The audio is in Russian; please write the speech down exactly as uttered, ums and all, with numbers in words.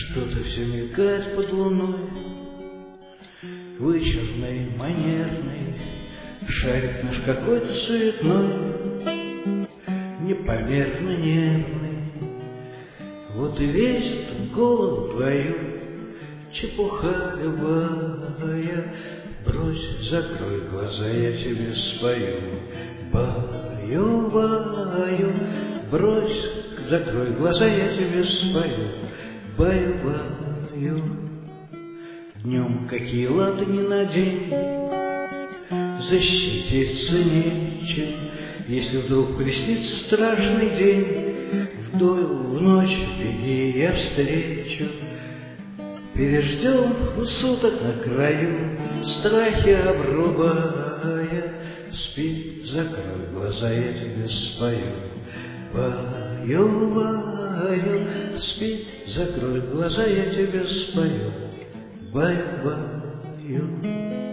Что-то все мелькает под луной, вычурный, манерный, шарик наш какой-то суетной, непомерно нервный. Вот и весит в голову твою чепуха любая. Брось, закрой глаза, я тебе спою. Баю, баю, брось, закрой глаза, я тебе спою. Баю, баю. Днем какие латы не надень, защититься нечем. Если вдруг приснится страшный день, вдоль в ночь беги, я встречу. Переждем суток на краю, страхи обрубая. Спи, закрой глаза, я тебе спою. Баю, баю, спи, закрой глаза, я тебе спою. Баю, баю.